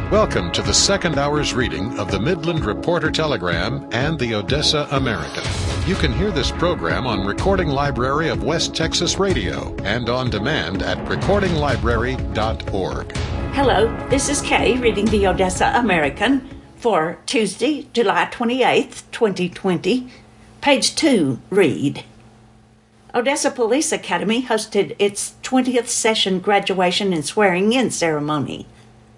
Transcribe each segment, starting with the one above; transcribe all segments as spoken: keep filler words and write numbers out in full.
Welcome to the second hour's reading of the Midland Reporter Telegram and the Odessa American. You can hear this program on Recording Library of West Texas Radio and on demand at recording library dot org. Hello, this is Kay reading the Odessa American for Tuesday, July twenty-eighth, twenty twenty. Page two, read. Odessa Police Academy hosted its twentieth session graduation and swearing-in ceremony.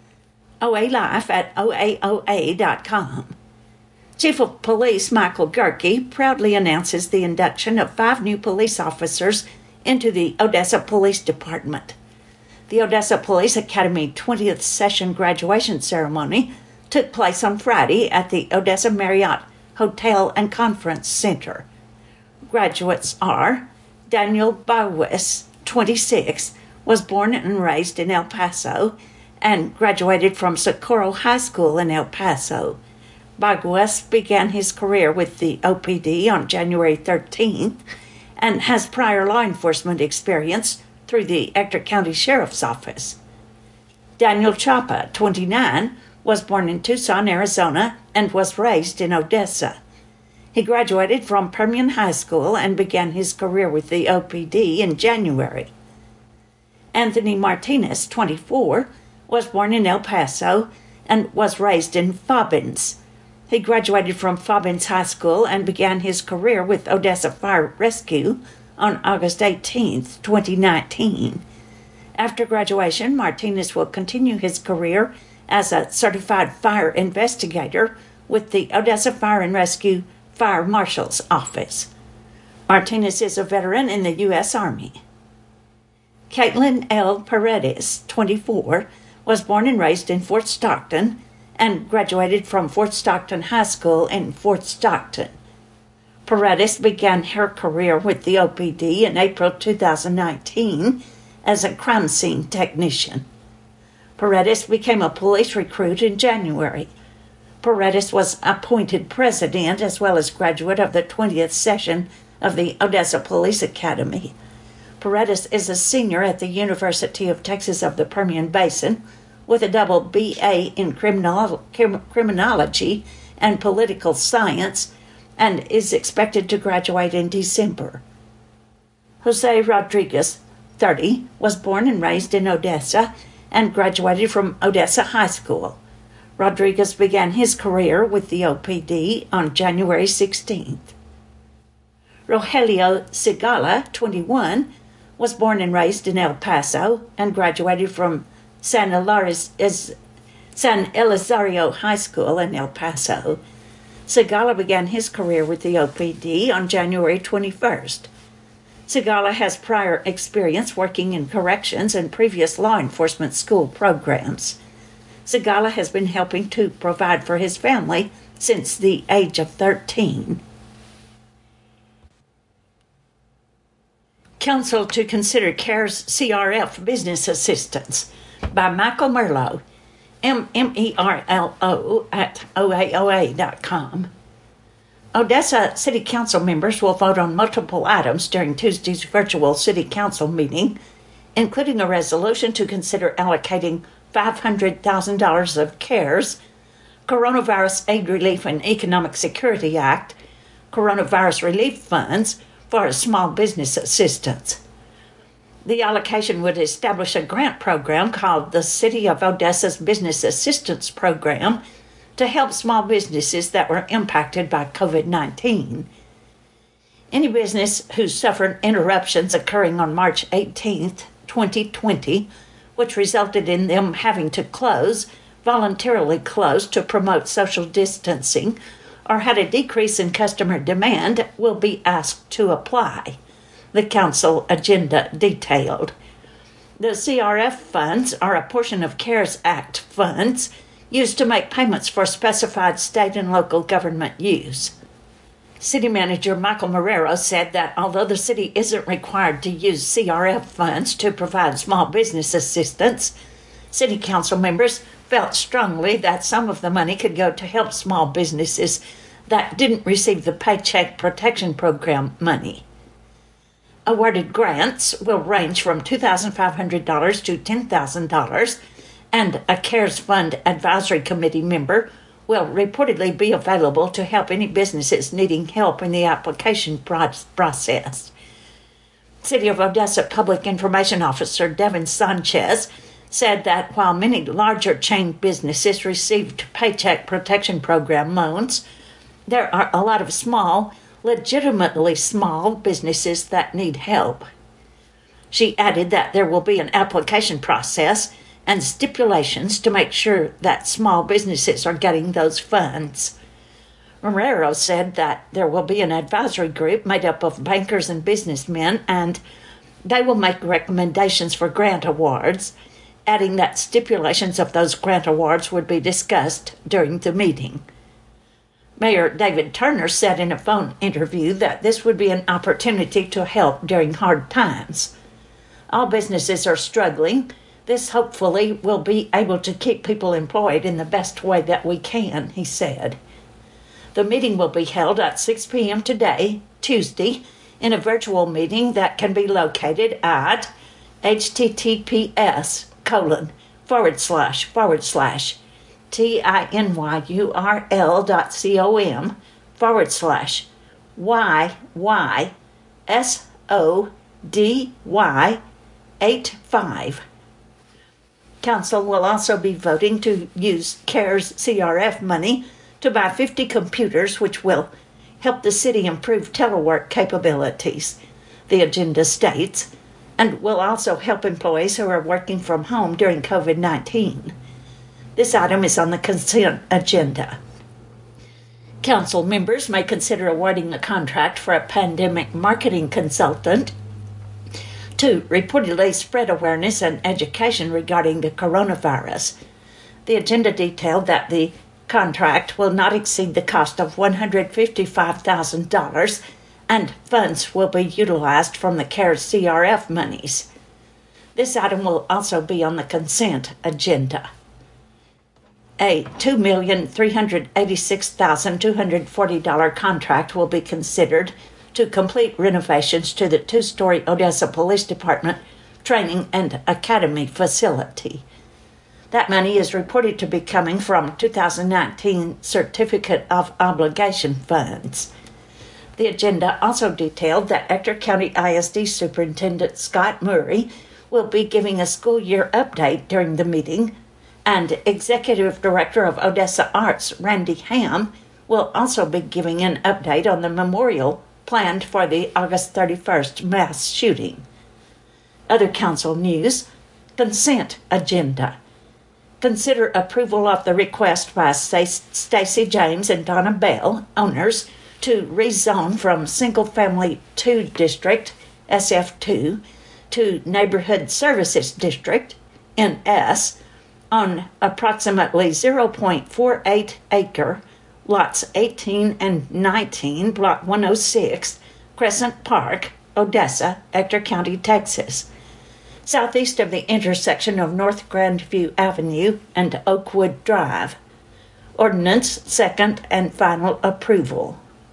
O A Life at O A O A dot com. Chief of Police Michael Gerke proudly announces the induction of five new police officers into the Odessa Police Department. The Odessa Police Academy twentieth session graduation ceremony took place on Friday at the Odessa Marriott Hotel and Conference Center. Graduates are Daniel Bowis, twenty-six, was born and raised in El Paso, and graduated from Socorro High School in El Paso. Baguas began his career with the O P D on January thirteenth and has prior law enforcement experience through the Ector County Sheriff's Office. Daniel Chapa, twenty-nine, was born in Tucson, Arizona, and was raised in Odessa. He graduated from Permian High School and began his career with the O P D in January. Anthony Martinez, twenty-four, was born in El Paso and was raised in Fobbins. He graduated from Fobbins High School and began his career with Odessa Fire Rescue on August eighteenth, twenty nineteen. After graduation, Martinez will continue his career as a certified fire investigator with the Odessa Fire and Rescue Fire Marshal's Office. Martinez is a veteran in the U S Army. Caitlin L. Paredes, twenty-four, was born and raised in Fort Stockton and graduated from Fort Stockton High School in Fort Stockton. Paredes began her career with the O P D in April two thousand nineteen as a crime scene technician. Paredes became a police recruit in January. Paredes was appointed president as well as graduate of the twentieth session of the Odessa Police Academy. Paredes is a senior at the University of Texas of the Permian Basin with a double B A in criminal, criminology and political science and is expected to graduate in December. Jose Rodriguez, thirty, was born and raised in Odessa and graduated from Odessa High School. Rodriguez began his career with the O P D on January sixteenth. Rogelio Sigala, twenty-one, was born and raised in El Paso and graduated from San, Ilaris, San Elizario High School in El Paso. Sigala began his career with the O P D on January twenty-first. Sigala has prior experience working in corrections and previous law enforcement school programs. Sigala has been helping to provide for his family since the age of thirteen. Council to consider CARES C R F business assistance by Michael Merlo, M M E R L O at O A O A dot com. Odessa City Council members will vote on multiple items during Tuesday's virtual City Council meeting, including a resolution to consider allocating five hundred thousand dollars of CARES, Coronavirus Aid Relief and Economic Security Act, Coronavirus Relief Funds for small business assistance. The allocation would establish a grant program called the City of Odessa's Business Assistance Program to help small businesses that were impacted by COVID nineteen. Any business who suffered interruptions occurring on March eighteenth, twenty twenty, which resulted in them having to close, voluntarily close to promote social distancing, or had a decrease in customer demand, will be asked to apply. The council agenda detailed. The C R F funds are a portion of CARES Act funds used to make payments for specified state and local government use. City Manager Michael Marrero said that although the city isn't required to use C R F funds to provide small business assistance, City Council members felt strongly that some of the money could go to help small businesses that didn't receive the Paycheck Protection Program money. Awarded grants will range from two thousand five hundred dollars to ten thousand dollars and a CARES Fund Advisory Committee member will reportedly be available to help any businesses needing help in the application process. City of Odessa Public Information Officer Devin Sanchez said that while many larger chain businesses received Paycheck Protection Program loans, there are a lot of small, legitimately small businesses that need help. She added that there will be an application process and stipulations to make sure that small businesses are getting those funds. Marrero said that there will be an advisory group made up of bankers and businessmen, and they will make recommendations for grant awards, adding that stipulations of those grant awards would be discussed during the meeting. Mayor David Turner said in a phone interview that this would be an opportunity to help during hard times. All businesses are struggling. This hopefully will be able to keep people employed in the best way that we can, he said. The meeting will be held at six p.m. today, Tuesday, in a virtual meeting that can be located at https colon forward slash forward slash T-I-N-Y-U-R-L dot C-O-M forward slash Y-Y-S-O-D-Y eight five. Council will also be voting to use CARES C R F money to buy fifty computers, which will help the city improve telework capabilities, the agenda states, and will also help employees who are working from home during covid nineteen. This item is on the consent agenda. Council members may consider awarding a contract for a pandemic marketing consultant to reportedly spread awareness and education regarding the coronavirus. The agenda detailed that the contract will not exceed the cost of one hundred fifty-five thousand dollars and funds will be utilized from the CARES C R F monies. This item will also be on the consent agenda. A two million three hundred eighty-six thousand two hundred forty dollars contract will be considered to complete renovations to the two-story Odessa Police Department Training and Academy facility. That money is reported to be coming from two thousand nineteen Certificate of Obligation funds. The agenda also detailed that Ector County I S D Superintendent Scott Murray will be giving a school year update during the meeting, and Executive Director of Odessa Arts Randy Ham will also be giving an update on the memorial planned for the August thirty-first mass shooting. Other council news: consent agenda. Consider approval of the request by Stacy James and Donna Bell, owners, to rezone from Single Family two District, S F two, to Neighborhood Services District, N S, on approximately zero point four eight acre, lots eighteen and nineteen, block one oh six, Crescent Park, Odessa, Ector County, Texas, southeast of the intersection of North Grandview Avenue and Oakwood Drive. Ordinance second and final approval.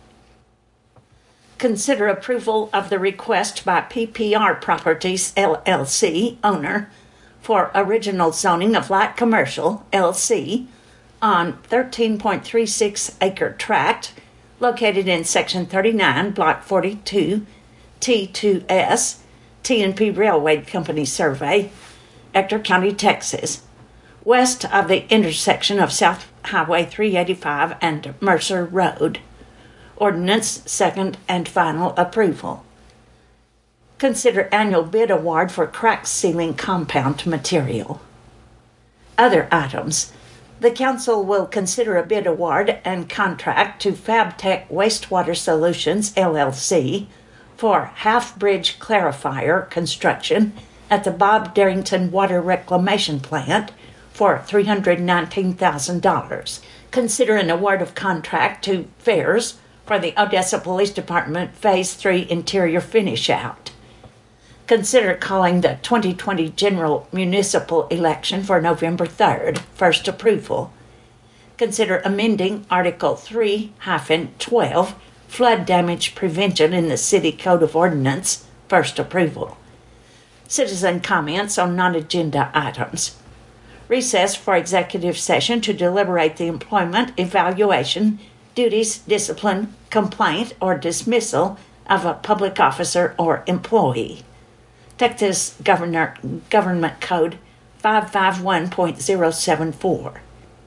Consider approval of the request by P P R Properties, L L C, owner, for original zoning of light commercial, L C, on thirteen point three six acre tract located in Section thirty-nine, Block forty-two, T two S, T and P Railway Company Survey, Ector County, Texas, west of the intersection of South Highway three eighty-five and Mercer Road. Ordinance second and final approval. Consider annual bid award for crack sealing compound material. Other items. The council will consider a bid award and contract to FabTech Wastewater Solutions, L L C, for half-bridge clarifier construction at the Bob Darrington Water Reclamation Plant for three hundred nineteen thousand dollars. Consider an award of contract to Fairs for the Odessa Police Department Phase three Interior Finish Out. Consider calling the twenty twenty general municipal election for November third, first approval. Consider amending Article three twelve, flood damage prevention in the City Code of Ordinance, first approval. Citizen comments on non-agenda items. Recess for executive session to deliberate the employment, evaluation, duties, discipline, complaint, or dismissal of a public officer or employee. Texas Governor, Government Code five fifty-one point zero seven four.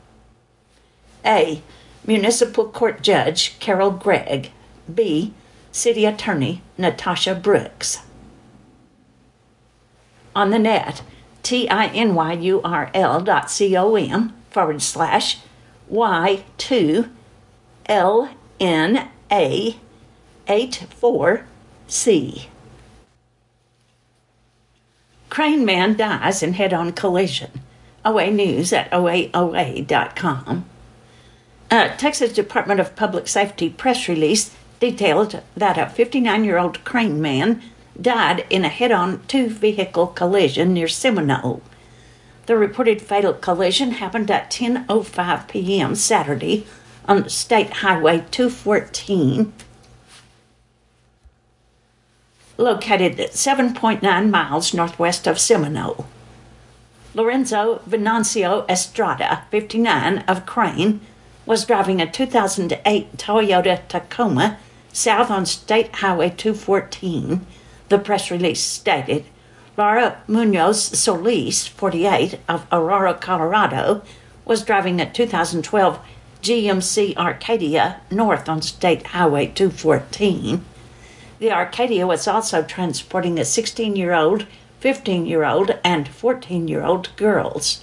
A. Municipal Court Judge Carol Gregg. B. City Attorney Natasha Brooks. On the net, tinyurl dot com forward slash Y two L N A eighty-four C. Crane man dies in head-on collision. O A News at O A O A dot com. A Texas Department of Public Safety press release detailed that a fifty-nine-year-old Crane man died in a head-on two-vehicle collision near Seminole. The reported fatal collision happened at ten oh five p.m. Saturday on State Highway two fourteen, located at seven point nine miles northwest of Seminole. Lorenzo Venancio Estrada, fifty-nine, of Crane, was driving a two thousand eight Toyota Tacoma south on State Highway two fourteen, the press release stated. Laura Munoz Solis, forty-eight, of Aurora, Colorado, was driving a two thousand twelve G M C Arcadia north on State Highway two fourteen. The Arcadia was also transporting a sixteen-year-old, fifteen-year-old, and fourteen-year-old girls.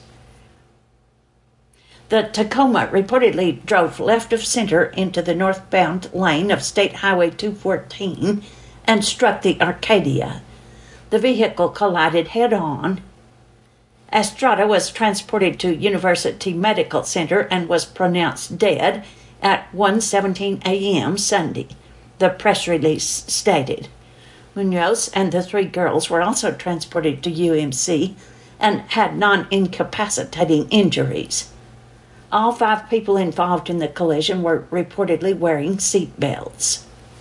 The Tacoma reportedly drove left of center into the northbound lane of State Highway two fourteen and struck the Arcadia. The vehicle collided head-on. Estrada was transported to University Medical Center and was pronounced dead at one seventeen a.m. Sunday, the press release stated. Munoz and the three girls were also transported to U M C and had non-incapacitating injuries. All five people involved in the collision were reportedly wearing seat belts.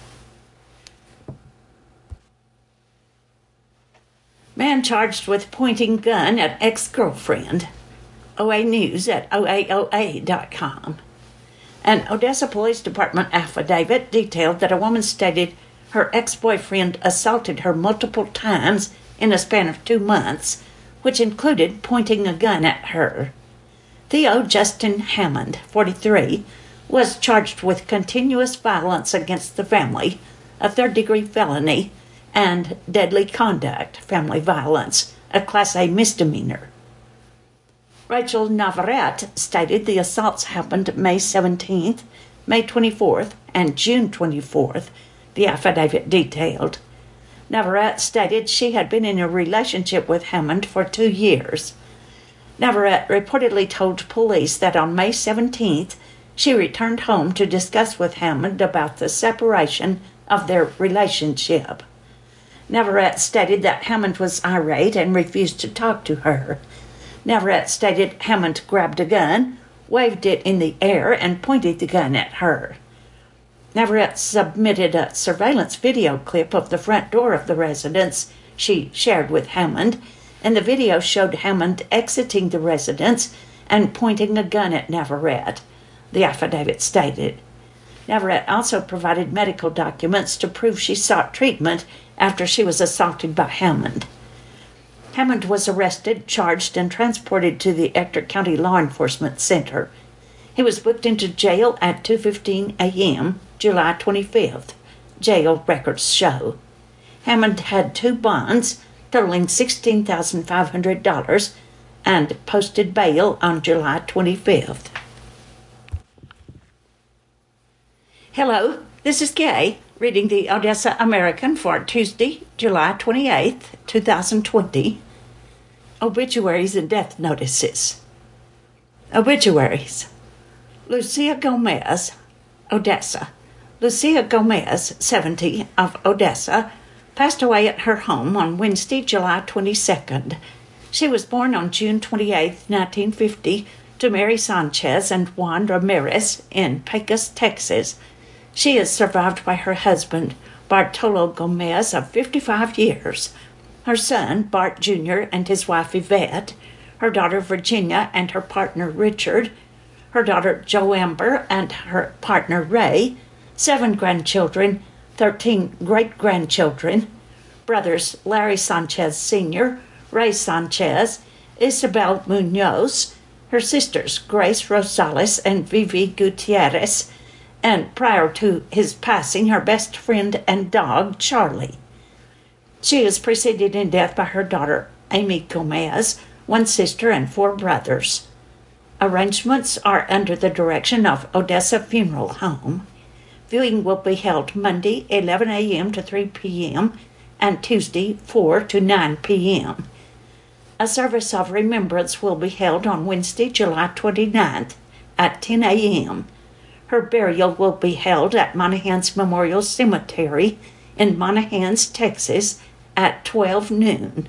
Man charged with pointing gun at ex-girlfriend. O A News at O A O A dot com. An Odessa Police Department affidavit detailed that a woman stated her ex-boyfriend assaulted her multiple times in a span of two months, which included pointing a gun at her. Theo Justin Hammond, forty-three, was charged with continuous violence against the family, a third-degree felony, and deadly conduct, family violence, a Class A misdemeanor. Rachel Navarrete stated the assaults happened May seventeenth, May twenty-fourth, and June twenty-fourth, the affidavit detailed. Navarrete stated she had been in a relationship with Hammond for two years. Navarrete reportedly told police that on May seventeenth, she returned home to discuss with Hammond about the separation of their relationship. Navarrete stated that Hammond was irate and refused to talk to her. Navarrete stated Hammond grabbed a gun, waved it in the air, and pointed the gun at her. Navarrete submitted a surveillance video clip of the front door of the residence she shared with Hammond, and the video showed Hammond exiting the residence and pointing a gun at Navarrete, the affidavit stated. Navarrete also provided medical documents to prove she sought treatment after she was assaulted by Hammond. Hammond was arrested, charged, and transported to the Ector County Law Enforcement Center. He was booked into jail at two fifteen a.m., July twenty-fifth, jail records show. Hammond had two bonds totaling sixteen thousand five hundred dollars and posted bail on July twenty-fifth. Hello, this is Kay, reading the Odessa American for Tuesday, July twenty-eighth, twenty twenty. Obituaries and death notices. Obituaries. Lucia Gomez, Odessa. Lucia Gomez, seventy, of Odessa, passed away at her home on Wednesday, July twenty-second. She was born on June twenty-eighth, nineteen fifty, to Mary Sanchez and Juan Ramirez in Pecos, Texas. She is survived by her husband, Bartolo Gomez, of fifty-five years, her son, Bart Junior, and his wife, Yvette, her daughter Virginia and her partner Richard, her daughter Jo Amber and her partner Ray, seven grandchildren, thirteen great-grandchildren, brothers Larry Sanchez Senior, Ray Sanchez, Isabel Munoz, her sisters Grace Rosales and Vivi Gutierrez, and prior to his passing, her best friend and dog, Charlie. She is preceded in death by her daughter, Amy Gomez, one sister, and four brothers. Arrangements are under the direction of Odessa Funeral Home. Viewing will be held Monday, eleven a.m. to three p.m., and Tuesday, four to nine p.m. A service of remembrance will be held on Wednesday, July twenty-ninth, at ten a.m. Her burial will be held at Monahans Memorial Cemetery in Monahans, Texas, at twelve noon.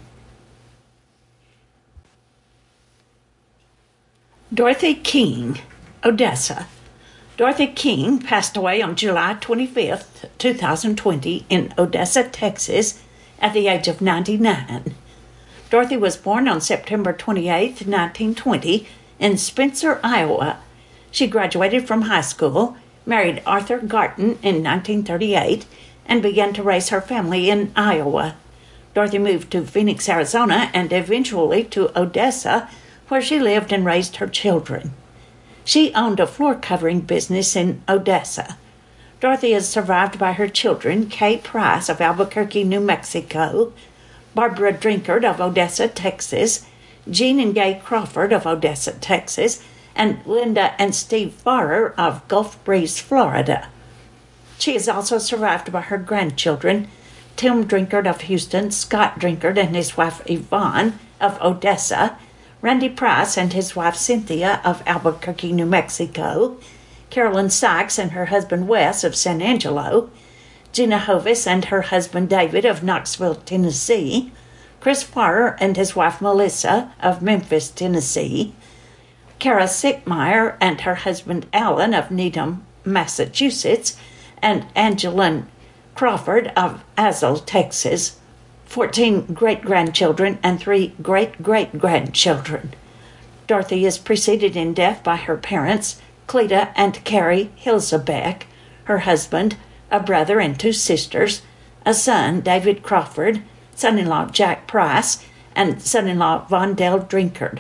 Dorothy King, Odessa. Dorothy King passed away on July twenty-fifth, two thousand twenty, in Odessa, Texas, at the age of ninety-nine. Dorothy was born on September twenty-eighth, nineteen twenty, in Spencer, Iowa. She graduated from high school, married Arthur Garton in nineteen thirty-eight, and began to raise her family in Iowa. Dorothy moved to Phoenix, Arizona, and eventually to Odessa, where she lived and raised her children. She owned a floor covering business in Odessa. Dorothy is survived by her children, Kay Price of Albuquerque, New Mexico, Barbara Drinkard of Odessa, Texas, Jean and Gay Crawford of Odessa, Texas, and Linda and Steve Farrer of Gulf Breeze, Florida. She is also survived by her grandchildren, Tim Drinkard of Houston, Scott Drinkard and his wife Yvonne of Odessa, Randy Price and his wife Cynthia of Albuquerque, New Mexico, Carolyn Sykes and her husband Wes of San Angelo, Gina Hovis and her husband David of Knoxville, Tennessee, Chris Farrer and his wife Melissa of Memphis, Tennessee, Kara Sickmeyer and her husband Alan of Needham, Massachusetts, and Angeline Crawford of Azle, Texas, fourteen great-grandchildren and three great-great-grandchildren. Dorothy is preceded in death by her parents, Cleta and Carrie Hilzebeck, her husband, a brother and two sisters, a son, David Crawford, son-in-law Jack Price, and son-in-law Vondell Drinkard.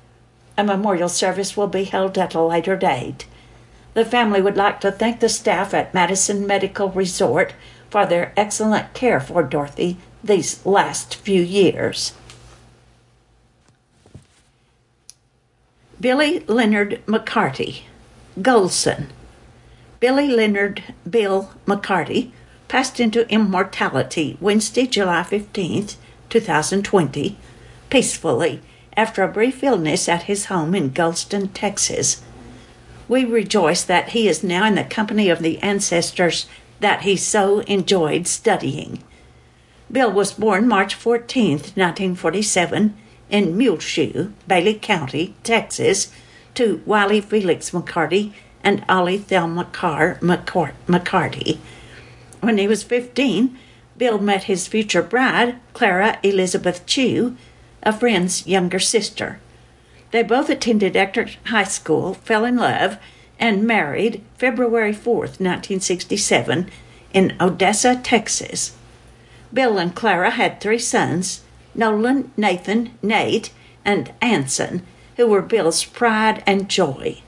A memorial service will be held at a later date. The family would like to thank the staff at Madison Medical Resort for their excellent care for Dorothy these last few years. Billy Leonard McCarty, Golson. Billy Leonard Bill McCarty passed into immortality Wednesday, July fifteenth, two thousand twenty, peacefully after a brief illness at his home in Golston, Texas. We rejoice that he is now in the company of the ancestors that he so enjoyed studying. Bill was born March fourteenth, nineteen forty-seven, in Muleshoe, Bailey County, Texas, to Wiley Felix McCarty and Ollie Thelma Carr McCarty. When he was fifteen, Bill met his future bride, Clara Elizabeth Chew, a friend's younger sister. They both attended Eckerd High School, fell in love, and married February fourth, nineteen sixty-seven, in Odessa, Texas. Bill and Clara had three sons, Nolan, Nathan, Nate, and Anson, who were Bill's pride and joy.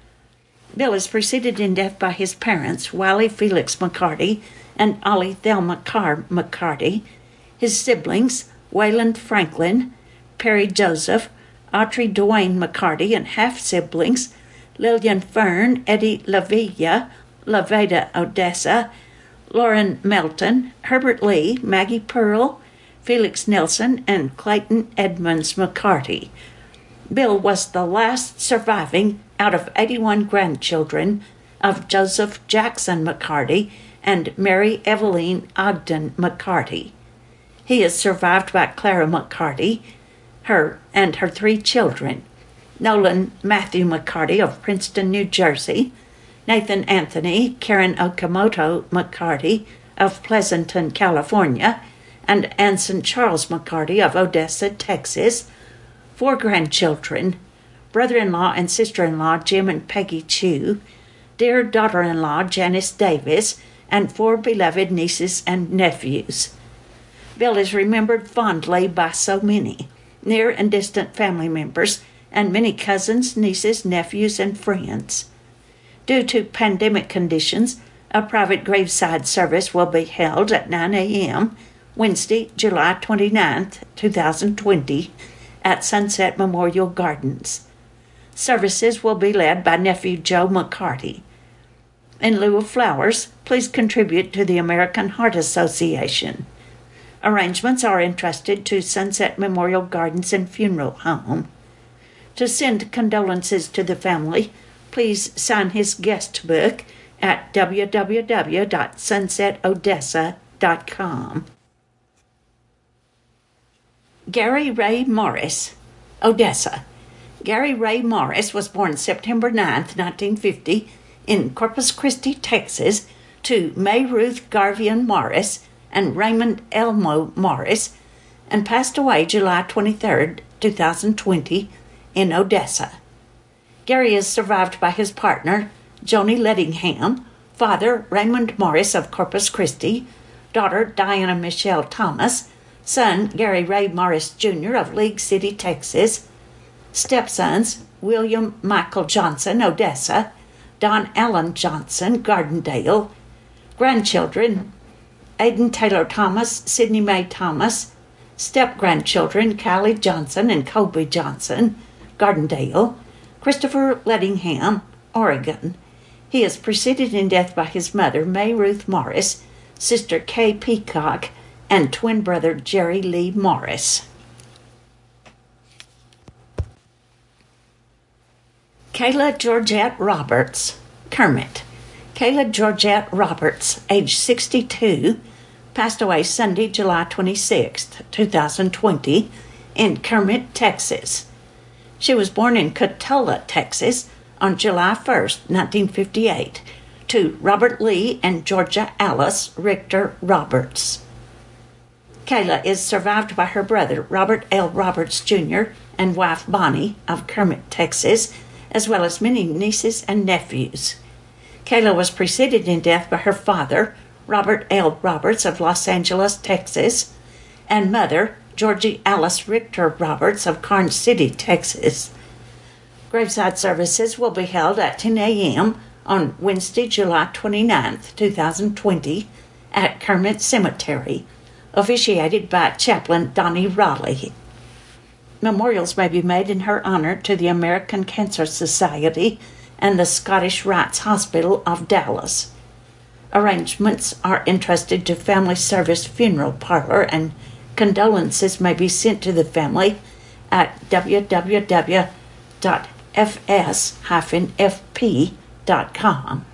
Bill is preceded in death by his parents, Wiley Felix McCarty and Ollie Thelma Carr McCarty, his siblings, Wayland Franklin, Perry Joseph, Autry Dwayne McCarty, and half-siblings, Lillian Fern, Eddie LaVilla, Laveda Odessa, Lauren Melton, Herbert Lee, Maggie Pearl, Felix Nelson, and Clayton Edmonds McCarty. Bill was the last surviving out of eighty-one grandchildren of Joseph Jackson McCarty and Mary Eveline Ogden McCarty. He is survived by Clara McCarty, her and her three children, Nolan Matthew McCarty of Princeton, New Jersey, Nathan Anthony Karen Okamoto McCarty of Pleasanton, California, and Anson Charles McCarty of Odessa, Texas, four grandchildren, brother-in-law and sister-in-law Jim and Peggy Chew, dear daughter-in-law Janice Davis, and four beloved nieces and nephews. Bill is remembered fondly by so many, near and distant family members, and many cousins, nieces, nephews, and friends. Due to pandemic conditions, a private graveside service will be held at nine a.m. Wednesday, July twenty-ninth, two thousand twenty, at Sunset Memorial Gardens. Services will be led by nephew Joe McCarty. In lieu of flowers, please contribute to the American Heart Association. Arrangements are entrusted to Sunset Memorial Gardens and Funeral Home. To send condolences to the family, please sign his guest book at w w w dot sunset odessa dot com. Gary Ray Morris, Odessa. Gary Ray Morris was born September ninth, nineteen fifty, in Corpus Christi, Texas, to May Ruth Garvian Morris and Raymond Elmo Morris, and passed away July twenty-third, two thousand twenty, in Odessa. Gary is survived by his partner, Joni Lettingham, father Raymond Morris of Corpus Christi, daughter Diana Michelle Thomas, son Gary Ray Morris Junior of League City, Texas, stepsons William Michael Johnson, Odessa, Don Allen Johnson, Gardendale, grandchildren Aidan Taylor Thomas, Sidney Mae Thomas, step-grandchildren Kylie Johnson and Colby Johnson, Gardendale, Christopher Lettingham, Oregon. He is preceded in death by his mother, May Ruth Morris, sister Kay Peacock, and twin brother Jerry Lee Morris. Kayla Georgette Roberts, Kermit. Kayla Georgette Roberts, age sixty-two, passed away Sunday, July twenty-sixth, two thousand twenty, in Kermit, Texas. She was born in Cotulla, Texas, on July first, nineteen fifty-eight, to Robert Lee and Georgia Alice Richter Roberts. Kayla is survived by her brother, Robert L. Roberts Junior, and wife Bonnie of Kermit, Texas, as well as many nieces and nephews. Kayla was preceded in death by her father, Robert L. Roberts of Los Angeles, Texas, and mother, Georgie Alice Richter Roberts of Karnes City, Texas. Graveside services will be held at ten a.m. on Wednesday, July twenty-ninth, two thousand twenty, at Kermit Cemetery, officiated by Chaplain Donnie Raleigh. Memorials may be made in her honor to the American Cancer Society and the Scottish Rites Hospital of Dallas. Arrangements are entrusted to Family Service Funeral Parlor, and condolences may be sent to the family at w w w dot f s dash f p dot com.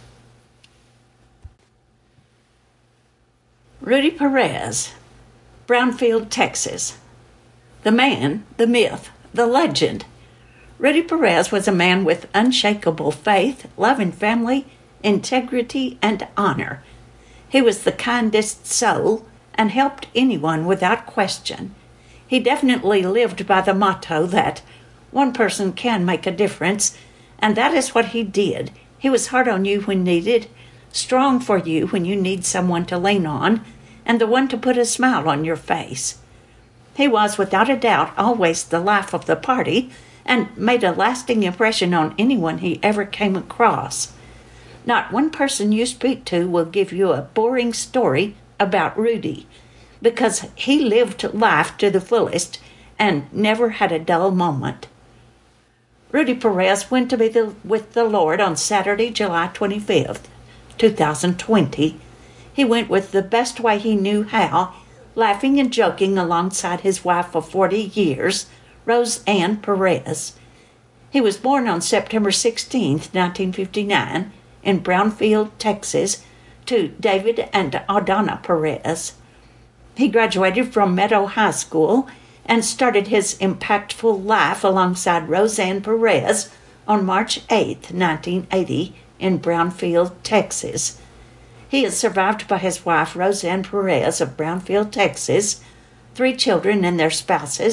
Rudy Perez, Brownfield, Texas. The man, the myth, the legend. Rudy Perez was a man with unshakable faith, loving family, integrity, and honor. He was the kindest soul and helped anyone without question. He definitely lived by the motto that one person can make a difference, and that is what he did. He was hard on you when needed, strong for you when you need someone to lean on, and the one to put a smile on your face. He was, without a doubt, always the life of the party, and made a lasting impression on anyone he ever came across. Not one person you speak to will give you a boring story about Rudy, because he lived life to the fullest and never had a dull moment. Rudy Perez went to be the, with the Lord on Saturday, July twenty-fifth, two thousand twenty. He went with the best way he knew how, laughing and joking alongside his wife of forty years, Rose Ann Perez. He was born on September sixteenth, nineteen fifty-nine, in Brownfield, Texas, to David and Adana Perez. He graduated from Meadow High School and started his impactful life alongside Roseanne Perez on March eighth, nineteen eighty, in Brownfield, Texas. He is survived by his wife, Roseanne Perez of Brownfield, Texas, three children and their spouses,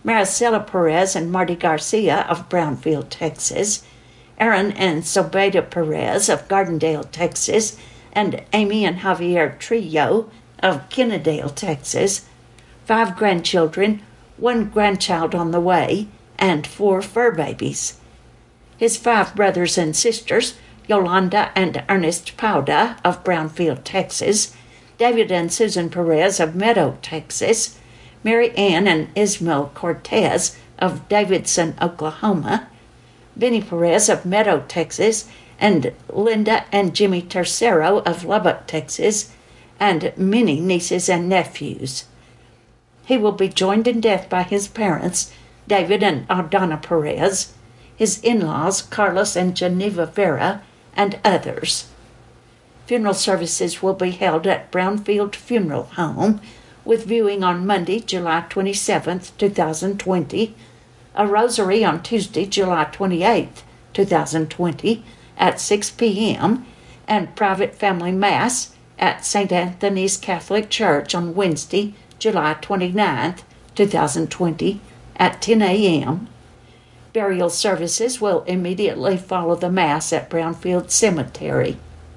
Maricela Perez and Marty Garcia of Brownfield, Texas, Aaron and Zobeda Perez of Gardendale, Texas, and Amy and Javier Trillo of Kennedale, Texas, five grandchildren, one grandchild on the way, and four fur babies. His five brothers and sisters, Yolanda and Ernest Pauda of Brownfield, Texas, David and Susan Perez of Meadow, Texas, Mary Ann and Ismael Cortez of Davidson, Oklahoma, Benny Perez of Meadow, Texas, and Linda and Jimmy Tercero of Lubbock, Texas, and many nieces and nephews. He will be joined in death by his parents, David and Aldana Perez, his in-laws, Carlos and Geneva Vera, and others. Funeral services will be held at Brownfield Funeral Home, with viewing on Monday, July twenty-seventh, two thousand twenty, a rosary on Tuesday, July twenty-eighth, two thousand twenty, at six p.m., and private family mass at Saint Anthony's Catholic Church on Wednesday, July twenty-ninth, two thousand twenty, at ten a.m. Burial services will immediately follow the mass at Brownfield Cemetery.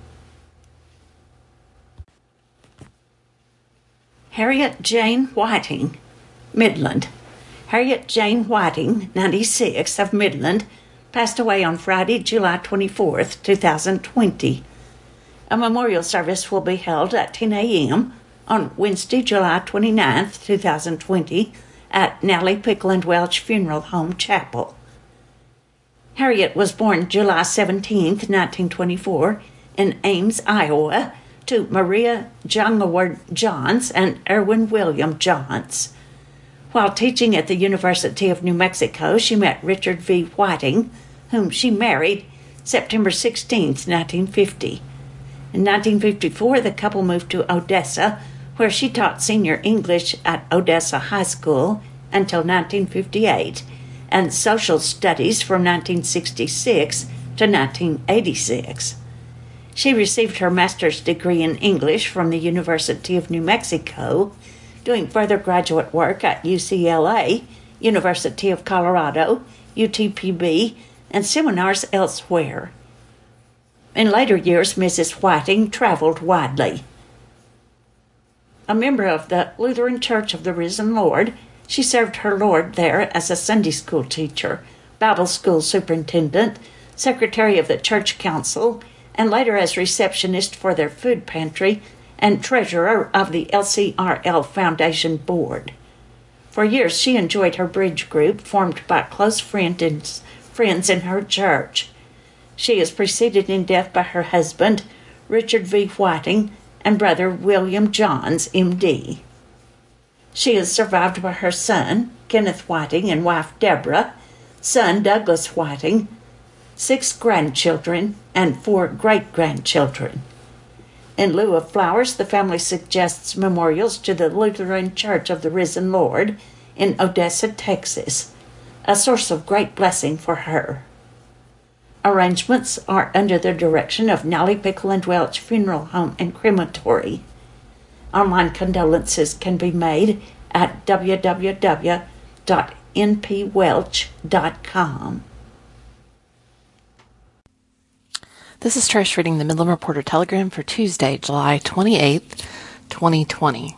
Harriet Jane Whiting, Midland. Harriet Jane Whiting, ninety-six, of Midland, passed away on Friday, July twenty-fourth, two thousand twenty. A memorial service will be held at ten a.m. on Wednesday, July twenty-ninth, two thousand twenty, at Nally Pickle and Welch Funeral Home Chapel. Harriet was born July seventeenth, nineteen twenty-four, in Ames, Iowa, to Maria Jungaward Johns and Erwin William Johns. While teaching at the University of New Mexico, she met Richard V. Whiting, whom she married September sixteenth, nineteen fifty. In nineteen fifty-four, the couple moved to Odessa, where she taught senior English at Odessa High School until nineteen fifty-eight, and social studies from nineteen sixty-six to nineteen eighty-six. She received her master's degree in English from the University of New Mexico, doing further graduate work at U C L A, University of Colorado, U T P B, and seminars elsewhere. In later years, Missus Whiting traveled widely. A member of the Lutheran Church of the Risen Lord, she served her Lord there as a Sunday school teacher, Bible school superintendent, secretary of the church council, and later as receptionist for their food pantry and treasurer of the L C R L Foundation Board. For years, she enjoyed her bridge group, formed by close friend and friends in her church. She is preceded in death by her husband, Richard V. Whiting, and brother William Johns, M D. She is survived by her son, Kenneth Whiting, and wife Deborah, son Douglas Whiting, six grandchildren, and four great-grandchildren. In lieu of flowers, the family suggests memorials to the Lutheran Church of the Risen Lord in Odessa, Texas, a source of great blessing for her. Arrangements are under the direction of Nally Pickle and Welch Funeral Home and Crematory. Online condolences can be made at w w w dot n p welch dot com. This is Trish reading the Midland Reporter Telegram for Tuesday, July twenty-eighth, twenty twenty.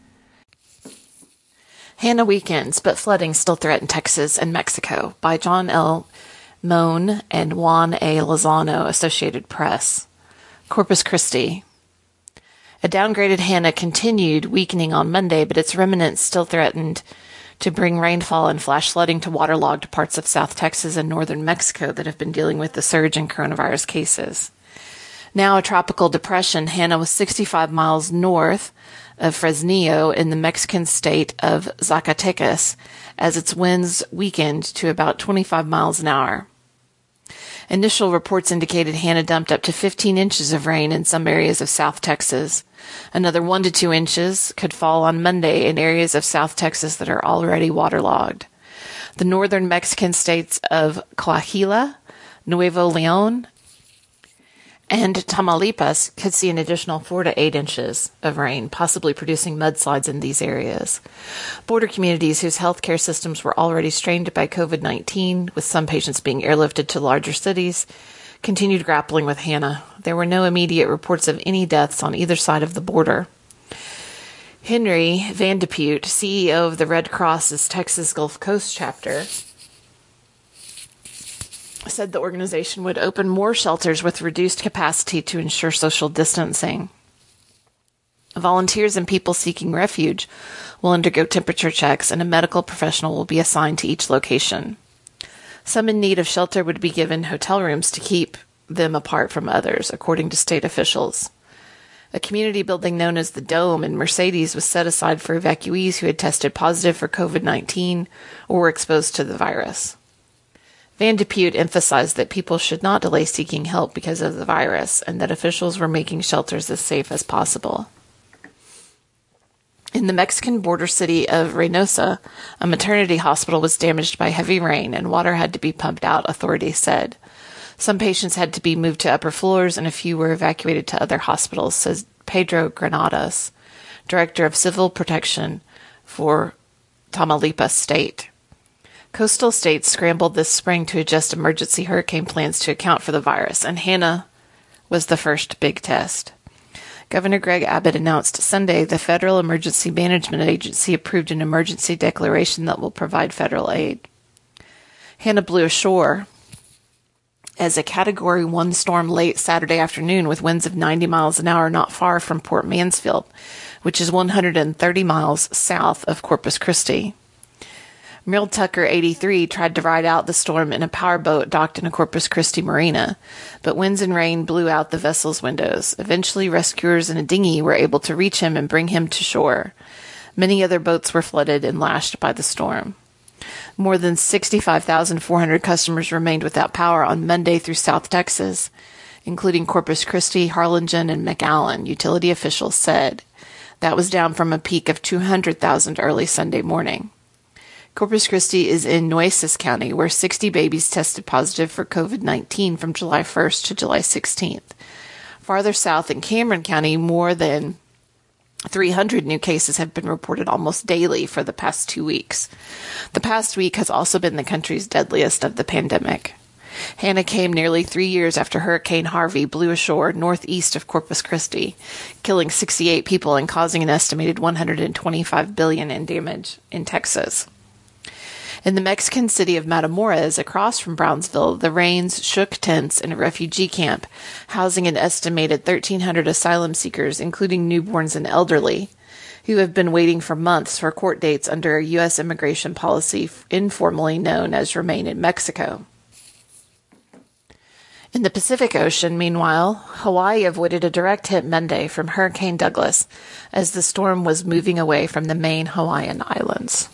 Hannah weekends, but flooding still threaten Texas and Mexico, by John L. Moan and Juan A. Lozano, Associated Press. Corpus Christi. A downgraded Hannah continued weakening on Monday, but its remnants still threatened to bring rainfall and flash flooding to waterlogged parts of South Texas and northern Mexico that have been dealing with the surge in coronavirus cases. Now a tropical depression, Hannah was sixty-five miles north of Fresnillo in the Mexican state of Zacatecas as its winds weakened to about twenty-five miles an hour. Initial reports indicated Hannah dumped up to fifteen inches of rain in some areas of South Texas. Another one to two inches could fall on Monday in areas of South Texas that are already waterlogged. The northern Mexican states of Coahuila, Nuevo León, And Tamaulipas could see an additional four to eight inches of rain, possibly producing mudslides in these areas. Border communities whose healthcare systems were already strained by COVID nineteen, with some patients being airlifted to larger cities, continued grappling with Hannah. There were no immediate reports of any deaths on either side of the border. Henry Van Depute, C E O of the Red Cross's Texas Gulf Coast chapter, said the organization would open more shelters with reduced capacity to ensure social distancing. Volunteers and people seeking refuge will undergo temperature checks, and a medical professional will be assigned to each location. Some in need of shelter would be given hotel rooms to keep them apart from others, according to state officials. A community building known as the Dome in Mercedes was set aside for evacuees who had tested positive for COVID nineteen or were exposed to the virus. Van Depute emphasized that people should not delay seeking help because of the virus, and that officials were making shelters as safe as possible. In the Mexican border city of Reynosa, a maternity hospital was damaged by heavy rain and water had to be pumped out, authorities said. Some patients had to be moved to upper floors and a few were evacuated to other hospitals, says Pedro Granados, Director of Civil Protection for Tamaulipas State. Coastal states scrambled this spring to adjust emergency hurricane plans to account for the virus, and Hannah was the first big test. Governor Greg Abbott announced Sunday the Federal Emergency Management Agency approved an emergency declaration that will provide federal aid. Hannah blew ashore as a Category one storm late Saturday afternoon with winds of ninety miles an hour not far from Port Mansfield, which is one hundred thirty miles south of Corpus Christi. Merle Tucker, eighty-three, tried to ride out the storm in a powerboat docked in a Corpus Christi marina, but winds and rain blew out the vessel's windows. Eventually, rescuers in a dinghy were able to reach him and bring him to shore. Many other boats were flooded and lashed by the storm. More than sixty-five thousand four hundred customers remained without power on Monday through South Texas, including Corpus Christi, Harlingen, and McAllen, utility officials said. That was down from a peak of two hundred thousand early Sunday morning. Corpus Christi is in Nueces County, where sixty babies tested positive for COVID nineteen from July first to July sixteenth. Farther south in Cameron County, more than three hundred new cases have been reported almost daily for the past two weeks. The past week has also been the country's deadliest of the pandemic. Hannah came nearly three years after Hurricane Harvey blew ashore northeast of Corpus Christi, killing sixty-eight people and causing an estimated one hundred twenty-five billion dollars in damage in Texas. In the Mexican city of Matamoros, across from Brownsville, the rains shook tents in a refugee camp, housing an estimated thirteen hundred asylum seekers, including newborns and elderly, who have been waiting for months for court dates under a U S immigration policy informally known as Remain in Mexico. In the Pacific Ocean, meanwhile, Hawaii avoided a direct hit Monday from Hurricane Douglas as the storm was moving away from the main Hawaiian islands.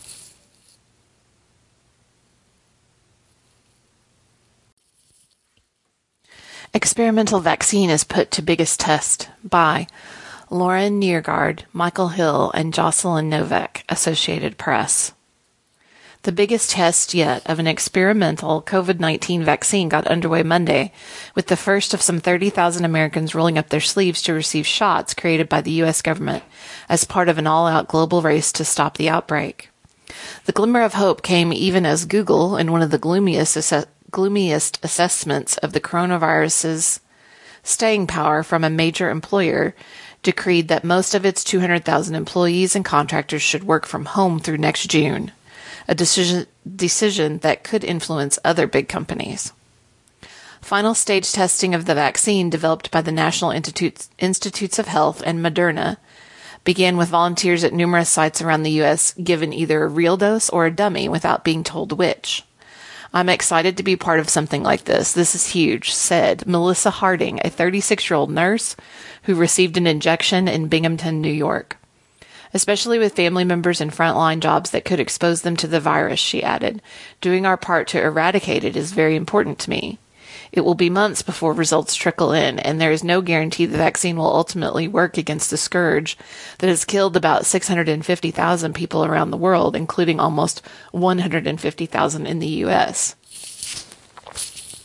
Experimental vaccine is put to biggest test by Lauren Niergaard, Michael Hill, and Jocelyn Novak, Associated Press. The biggest test yet of an experimental COVID nineteen vaccine got underway Monday, with the first of some thirty thousand Americans rolling up their sleeves to receive shots created by the U S government as part of an all-out global race to stop the outbreak. The glimmer of hope came even as Google, in one of the gloomiest assess- gloomiest assessments of the coronavirus's staying power from a major employer, decreed that most of its two hundred thousand employees and contractors should work from home through next June, a decision, decision that could influence other big companies. Final stage testing of the vaccine developed by the National Institutes, Institutes of Health and Moderna began with volunteers at numerous sites around the U S given either a real dose or a dummy without being told which. I'm excited to be part of something like this. This is huge, said Melissa Harding, a thirty-six-year-old nurse who received an injection in Binghamton, New York. Especially with family members in frontline jobs that could expose them to the virus, she added. Doing our part to eradicate it is very important to me. It will be months before results trickle in, and there is no guarantee the vaccine will ultimately work against the scourge that has killed about six hundred fifty thousand people around the world, including almost one hundred fifty thousand in the U S.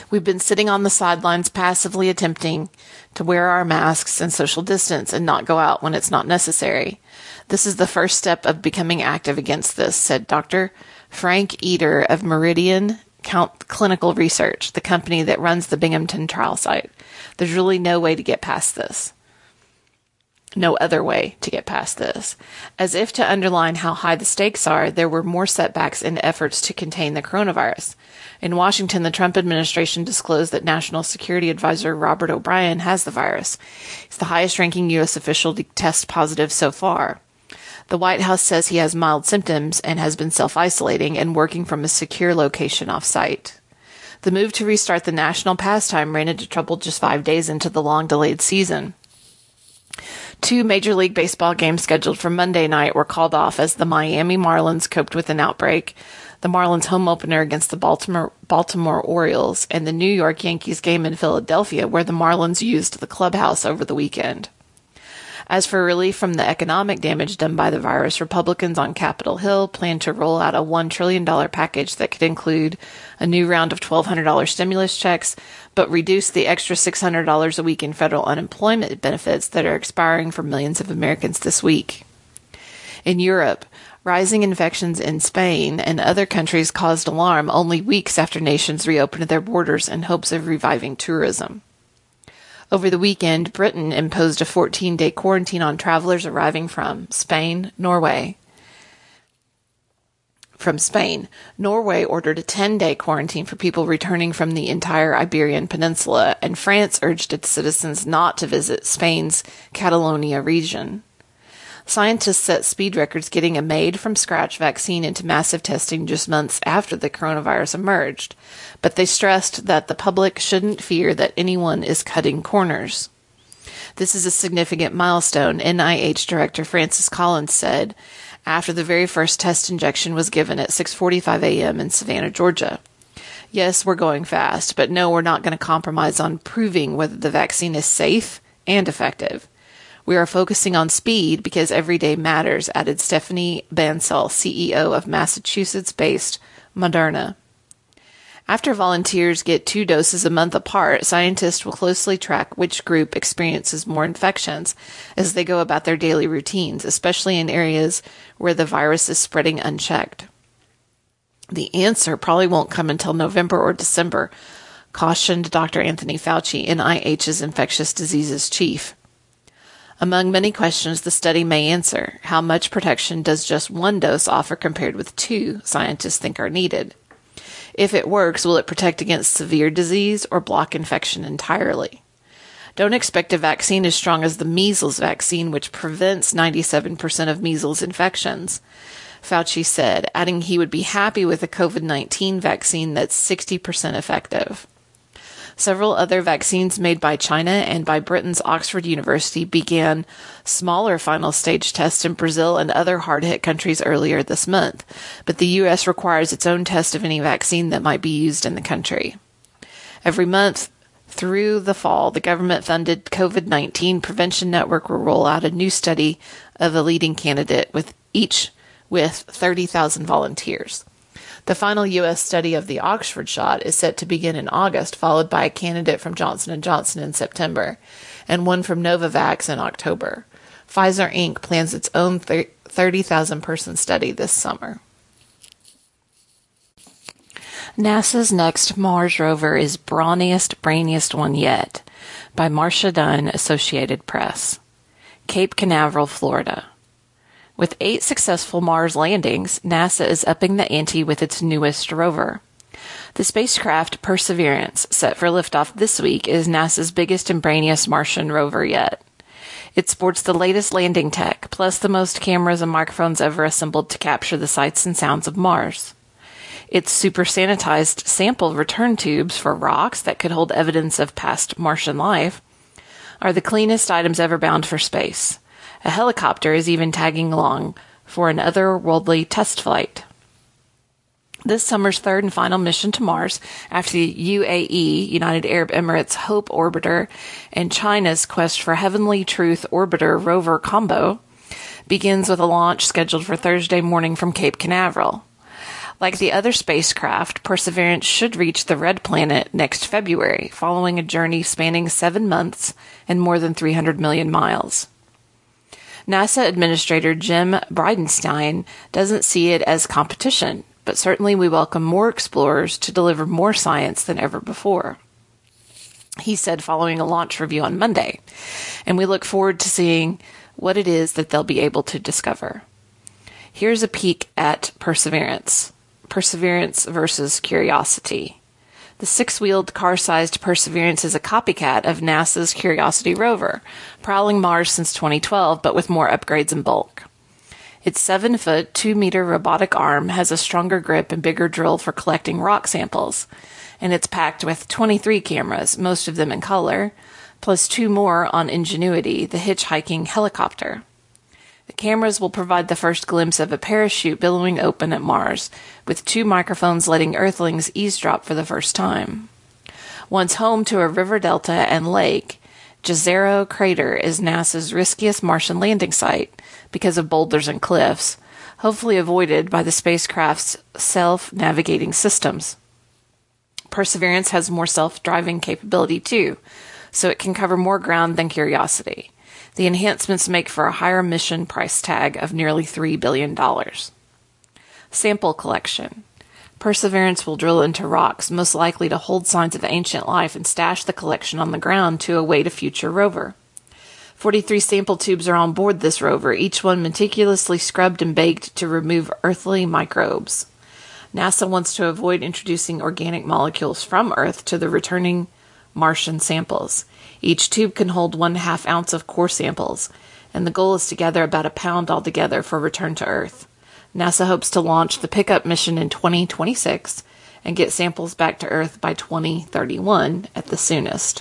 We've been sitting on the sidelines passively attempting to wear our masks and social distance and not go out when it's not necessary. This is the first step of becoming active against this, said Doctor Frank Eder of Meridian Clinical Research, the company that runs the Binghamton trial site. There's really no way to get past this. No other way to get past this. As if to underline how high the stakes are, there were more setbacks in efforts to contain the coronavirus. In Washington, the Trump administration disclosed that National Security Advisor Robert O'Brien has the virus. He's the highest-ranking U S official to test positive so far. The White House says he has mild symptoms and has been self-isolating and working from a secure location off-site. The move to restart the national pastime ran into trouble just five days into the long-delayed season. Two Major League Baseball games scheduled for Monday night were called off as the Miami Marlins coped with an outbreak, the Marlins home opener against the Baltimore, Baltimore Orioles, and the New York Yankees game in Philadelphia, where the Marlins used the clubhouse over the weekend. As for relief from the economic damage done by the virus, Republicans on Capitol Hill plan to roll out a one trillion dollars package that could include a new round of twelve hundred dollars stimulus checks, but reduce the extra six hundred dollars a week in federal unemployment benefits that are expiring for millions of Americans this week. In Europe, rising infections in Spain and other countries caused alarm only weeks after nations reopened their borders in hopes of reviving tourism. Over the weekend, Britain imposed a fourteen-day quarantine on travelers arriving from Spain, Norway. From Spain, Norway ordered a ten-day quarantine for people returning from the entire Iberian Peninsula, and France urged its citizens not to visit Spain's Catalonia region. Scientists set speed records getting a made-from-scratch vaccine into massive testing just months after the coronavirus emerged, but they stressed that the public shouldn't fear that anyone is cutting corners. This is a significant milestone, N I H Director Francis Collins said, after the very first test injection was given at six forty-five a.m. in Savannah, Georgia. Yes, we're going fast, but no, we're not going to compromise on proving whether the vaccine is safe and effective. We are focusing on speed because every day matters, added Stephanie Bancel, C E O of Massachusetts-based Moderna. After volunteers get two doses a month apart, scientists will closely track which group experiences more infections as they go about their daily routines, especially in areas where the virus is spreading unchecked. The answer probably won't come until November or December, cautioned Doctor Anthony Fauci, N I H's infectious diseases chief. Among many questions the study may answer, how much protection does just one dose offer compared with two scientists think are needed? If it works, will it protect against severe disease or block infection entirely? Don't expect a vaccine as strong as the measles vaccine, which prevents ninety-seven percent of measles infections, Fauci said, adding he would be happy with a COVID nineteen vaccine that's sixty percent effective. Several other vaccines made by China and by Britain's Oxford University began smaller final stage tests in Brazil and other hard-hit countries earlier this month, but the U S requires its own test of any vaccine that might be used in the country. Every month through the fall, the government-funded COVID nineteen Prevention Network will roll out a new study of a leading candidate with each with thirty thousand volunteers. The final U S study of the Oxford shot is set to begin in August, followed by a candidate from Johnson and Johnson in September, and one from Novavax in October. Pfizer Incorporated plans its own thirty thousand person study this summer. NASA's next Mars rover is brawniest, brainiest one yet, by Marcia Dunn, Associated Press. Cape Canaveral, Florida. With eight successful Mars landings, NASA is upping the ante with its newest rover. The spacecraft Perseverance, set for liftoff this week, is NASA's biggest and brainiest Martian rover yet. It sports the latest landing tech, plus the most cameras and microphones ever assembled to capture the sights and sounds of Mars. Its super sanitized sample return tubes for rocks that could hold evidence of past Martian life are the cleanest items ever bound for space. A helicopter is even tagging along for an otherworldly test flight. This summer's third and final mission to Mars, after the U A E, United Arab Emirates Hope Orbiter, and China's Quest for Heavenly Truth Orbiter rover combo, begins with a launch scheduled for Thursday morning from Cape Canaveral. Like the other spacecraft, Perseverance should reach the Red Planet next February, following a journey spanning seven months and more than three hundred million miles. NASA Administrator Jim Bridenstine doesn't see it as competition, but certainly we welcome more explorers to deliver more science than ever before. He said following a launch review on Monday, and we look forward to seeing what it is that they'll be able to discover. Here's a peek at Perseverance. Perseverance versus Curiosity. The six-wheeled, car-sized Perseverance is a copycat of NASA's Curiosity rover, prowling Mars since twenty twelve, but with more upgrades in bulk. Its seven-foot, two-meter robotic arm has a stronger grip and bigger drill for collecting rock samples, and it's packed with twenty-three cameras, most of them in color, plus two more on Ingenuity, the hitchhiking helicopter. The cameras will provide the first glimpse of a parachute billowing open at Mars, with two microphones letting Earthlings eavesdrop for the first time. Once home to a river delta and lake, Jezero Crater is NASA's riskiest Martian landing site because of boulders and cliffs, hopefully avoided by the spacecraft's self-navigating systems. Perseverance has more self-driving capability too, so it can cover more ground than Curiosity. The enhancements make for a higher mission price tag of nearly three billion dollars. Sample collection. Perseverance will drill into rocks most likely to hold signs of ancient life and stash the collection on the ground to await a future rover. forty-three sample tubes are on board this rover, each one meticulously scrubbed and baked to remove earthly microbes. NASA wants to avoid introducing organic molecules from Earth to the returning Martian samples. Each tube can hold one half ounce of core samples, and the goal is to gather about a pound altogether for return to Earth. NASA hopes to launch the pickup mission in twenty twenty-six and get samples back to Earth by twenty thirty-one at the soonest.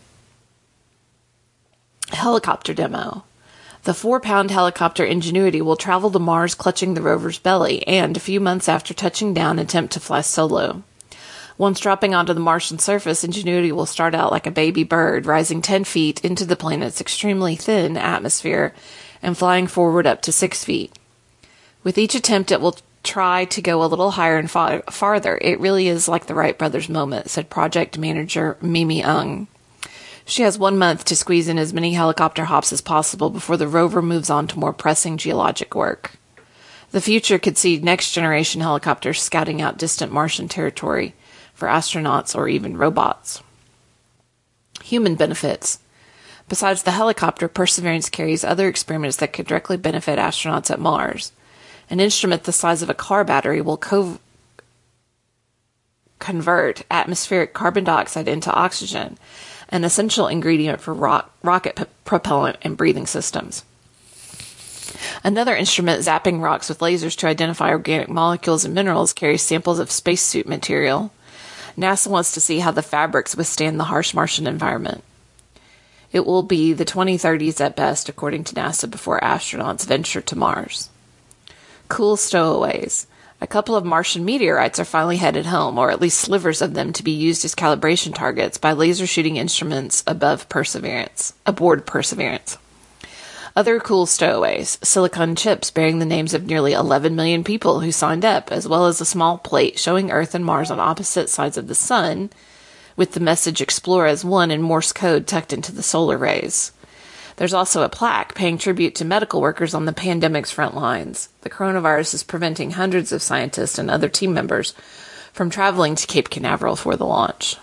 Helicopter demo. The four-pound helicopter Ingenuity will travel to Mars clutching the rover's belly and, a few months after touching down, attempt to fly solo. Once dropping onto the Martian surface, Ingenuity will start out like a baby bird, rising ten feet into the planet's extremely thin atmosphere and flying forward up to six feet. With each attempt, it will try to go a little higher and far- farther. It really is like the Wright brothers moment, said project manager Mimi Ung. She has one month to squeeze in as many helicopter hops as possible before the rover moves on to more pressing geologic work. The future could see next-generation helicopters scouting out distant Martian territory for astronauts or even robots. Human benefits. Besides the helicopter, Perseverance carries other experiments that could directly benefit astronauts at Mars. An instrument the size of a car battery will co- convert atmospheric carbon dioxide into oxygen, an essential ingredient for rock, rocket p- propellant and breathing systems. Another instrument zapping rocks with lasers to identify organic molecules and minerals carries samples of spacesuit material. NASA wants to see how the fabrics withstand the harsh Martian environment. It will be the twenty thirties at best, according to NASA, before astronauts venture to Mars. Cool stowaways. A couple of Martian meteorites are finally headed home, or at least slivers of them to be used as calibration targets by laser shooting instruments above Perseverance, aboard Perseverance. Other cool stowaways, silicon chips bearing the names of nearly eleven million people who signed up, as well as a small plate showing Earth and Mars on opposite sides of the Sun, with the message Explore as One in Morse code tucked into the solar rays. There's also a plaque paying tribute to medical workers on the pandemic's front lines. The coronavirus is preventing hundreds of scientists and other team members from traveling to Cape Canaveral for the launch.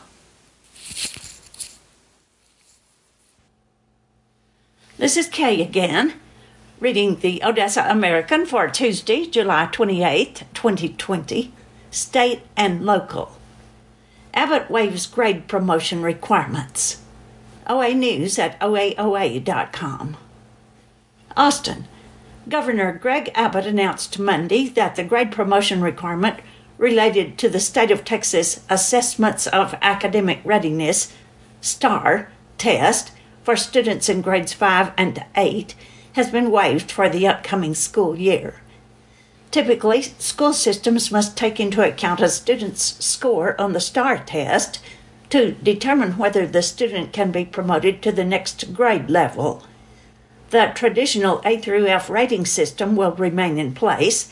This is Kay again, reading the Odessa American for Tuesday, July twenty-eighth, twenty twenty, state and local. Abbott waives grade promotion requirements. O A News at O A O A dot com. Austin. Governor Greg Abbott announced Monday that the grade promotion requirement related to the state of Texas Assessments of Academic Readiness, STAR, test for students in grades five and eight has been waived for the upcoming school year. Typically, school systems must take into account a student's score on the STAR test to determine whether the student can be promoted to the next grade level. The traditional A through F rating system will remain in place,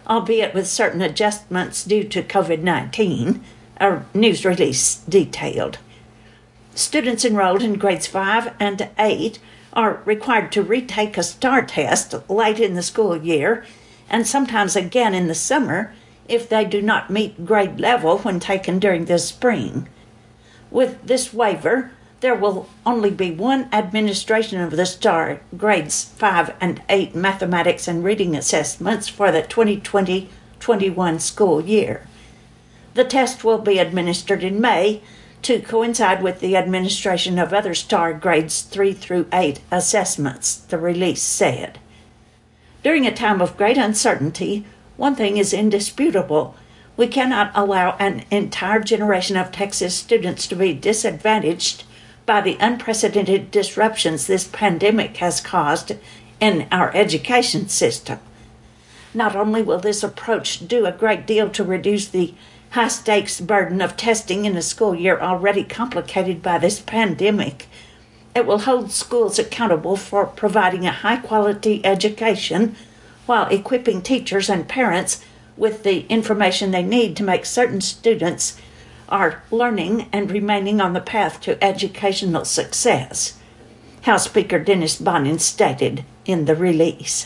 albeit with certain adjustments due to COVID nineteen, a news release detailed. Students enrolled in grades five and eight are required to retake a STAR test late in the school year and sometimes again in the summer if they do not meet grade level when taken during the spring. With this waiver, there will only be one administration of the STAR grades five and eight mathematics and reading assessments for the twenty twenty twenty-one school year. The test will be administered in May to coincide with the administration of other STAR grades three through eight assessments, the release said. During a time of great uncertainty, one thing is indisputable. We cannot allow an entire generation of Texas students to be disadvantaged by the unprecedented disruptions this pandemic has caused in our education system. Not only will this approach do a great deal to reduce the high-stakes burden of testing in a school year already complicated by this pandemic, it will hold schools accountable for providing a high-quality education while equipping teachers and parents with the information they need to make certain students are learning and remaining on the path to educational success, House Speaker Dennis Bonnen stated in the release.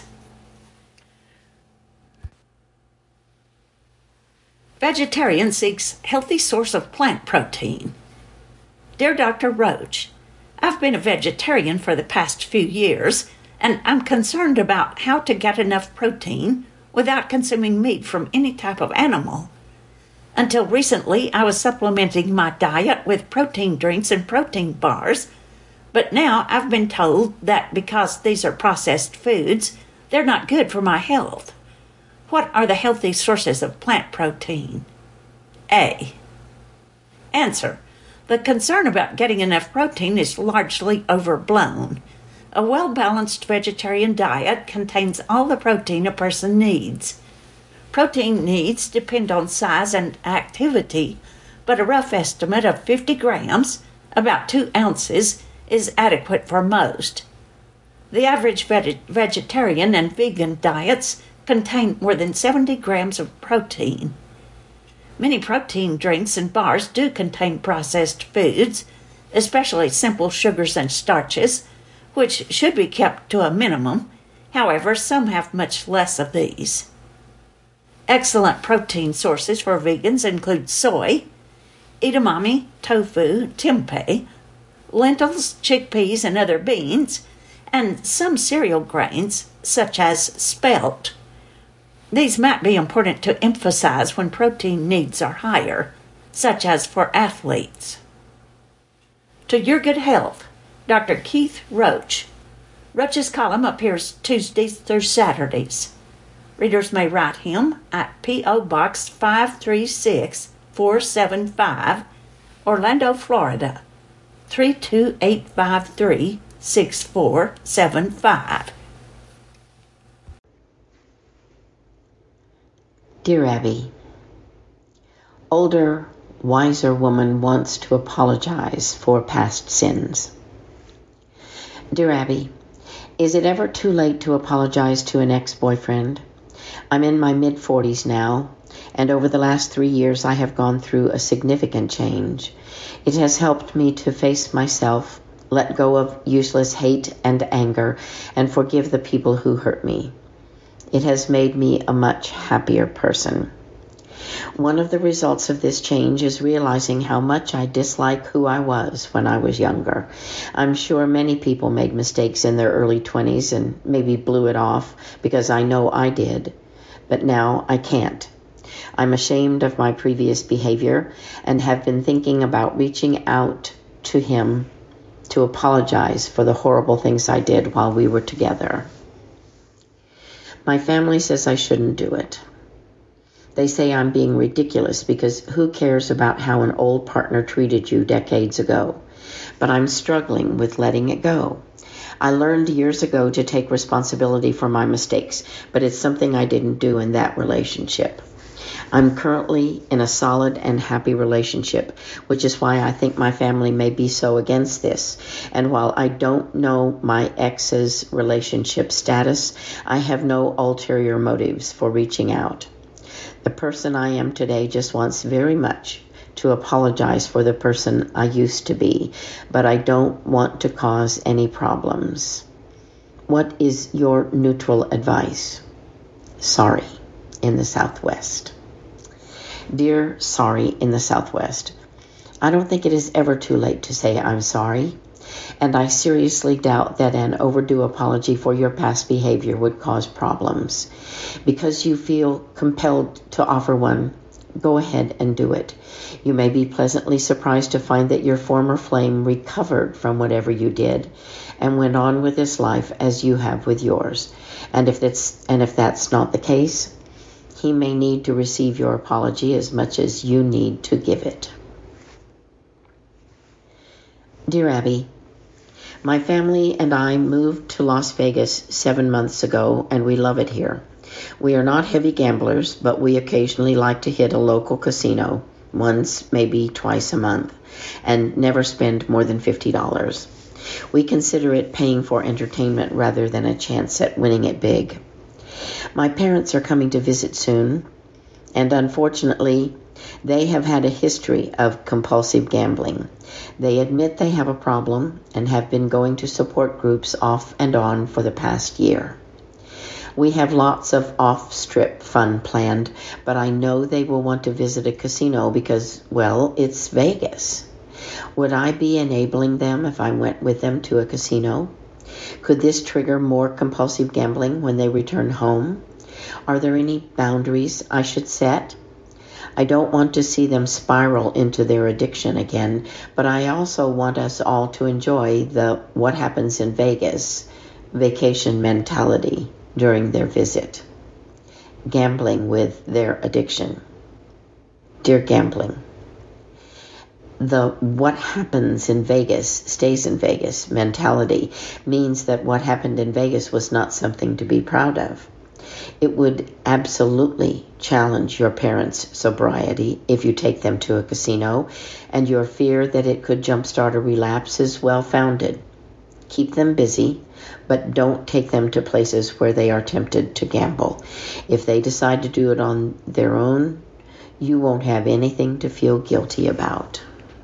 Vegetarian seeks healthy source of plant protein. Dear Doctor Roach, I've been a vegetarian for the past few years, and I'm concerned about how to get enough protein without consuming meat from any type of animal. Until recently, I was supplementing my diet with protein drinks and protein bars, but now I've been told that because these are processed foods, they're not good for my health. What are the healthy sources of plant protein? A. Answer. The concern about getting enough protein is largely overblown. A well-balanced vegetarian diet contains all the protein a person needs. Protein needs depend on size and activity, but a rough estimate of fifty grams, about two ounces, is adequate for most. The average veg- vegetarian and vegan diets contain more than seventy grams of protein. Many protein drinks and bars do contain processed foods, especially simple sugars and starches, which should be kept to a minimum. However, some have much less of these. Excellent protein sources for vegans include soy, edamame, tofu, tempeh, lentils, chickpeas, and other beans, and some cereal grains, such as spelt. These might be important to emphasize when protein needs are higher, such as for athletes. To your good health, Doctor Keith Roach. Roach's column appears Tuesdays through Saturdays. Readers may write him at P O Box five three six four seven five, Orlando, Florida, three two eight five three, six four seven five. Dear Abby, older, wiser woman wants to apologize for past sins. Dear Abby, is it ever too late to apologize to an ex-boyfriend? I'm in my mid-forties now, and over the last three years I have gone through a significant change. It has helped me to face myself, let go of useless hate and anger, and forgive the people who hurt me. It has made me a much happier person. One of the results of this change is realizing how much I dislike who I was when I was younger. I'm sure many people made mistakes in their early twenties and maybe blew it off because I know I did. But now I can't. I'm ashamed of my previous behavior and have been thinking about reaching out to him to apologize for the horrible things I did while we were together. My family says I shouldn't do it. They say I'm being ridiculous because who cares about how an old partner treated you decades ago? But I'm struggling with letting it go. I learned years ago to take responsibility for my mistakes, but it's something I didn't do in that relationship. I'm currently in a solid and happy relationship, which is why I think my family may be so against this. And while I don't know my ex's relationship status, I have no ulterior motives for reaching out. The person I am today just wants very much to apologize for the person I used to be, but I don't want to cause any problems. What is your neutral advice? Sorry, in the Southwest. Dear Sorry in the Southwest, I don't think it is ever too late to say I'm sorry, and I seriously doubt that an overdue apology for your past behavior would cause problems. Because you feel compelled to offer one, go ahead and do it. You may be pleasantly surprised to find that your former flame recovered from whatever you did and went on with his life as you have with yours. And if that's, and if that's not the case, he may need to receive your apology as much as you need to give it. Dear Abby, my family and I moved to Las Vegas seven months ago, and we love it here. We are not heavy gamblers, but we occasionally like to hit a local casino, once, maybe twice a month, and never spend more than fifty dollars. We consider it paying for entertainment rather than a chance at winning it big. My parents are coming to visit soon, and unfortunately, they have had a history of compulsive gambling. They admit they have a problem and have been going to support groups off and on for the past year. We have lots of off-strip fun planned, but I know they will want to visit a casino because, well, it's Vegas. Would I be enabling them if I went with them to a casino? Could this trigger more compulsive gambling when they return home? Are there any boundaries I should set? I don't want to see them spiral into their addiction again, but I also want us all to enjoy the what happens in Vegas vacation mentality during their visit. Gambling with their addiction. Dear Gambling, the what happens in Vegas stays in Vegas mentality means that what happened in Vegas was not something to be proud of. It would absolutely challenge your parents' sobriety if you take them to a casino, and your fear that it could jumpstart a relapse is well-founded. Keep them busy, but don't take them to places where they are tempted to gamble. If they decide to do it on their own, you won't have anything to feel guilty about.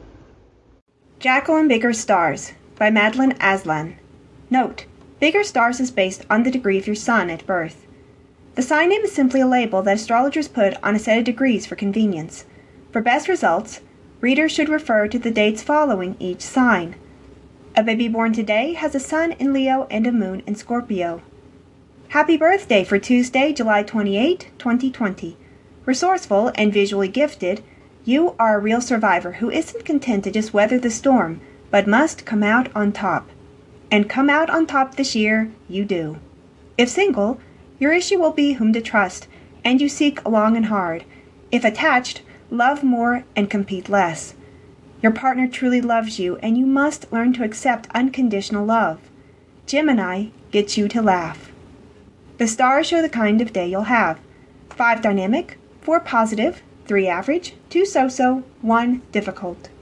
Jacqueline Bigger Stars by Madeline Aslan. Note: Bigger Stars is based on the degree of your sun at birth. The sign name is simply a label that astrologers put on a set of degrees for convenience. For best results, readers should refer to the dates following each sign. A baby born today has a sun in Leo and a moon in Scorpio. Happy birthday for Tuesday, July twenty-eighth, twenty twenty. Resourceful and visually gifted, you are a real survivor who isn't content to just weather the storm, but must come out on top. And come out on top this year, you do. If single, your issue will be whom to trust, and you seek long and hard. If attached, love more and compete less. Your partner truly loves you, and you must learn to accept unconditional love. Gemini gets you to laugh. The stars show the kind of day you'll have. Five dynamic, four positive, three average, two so-so, one difficult.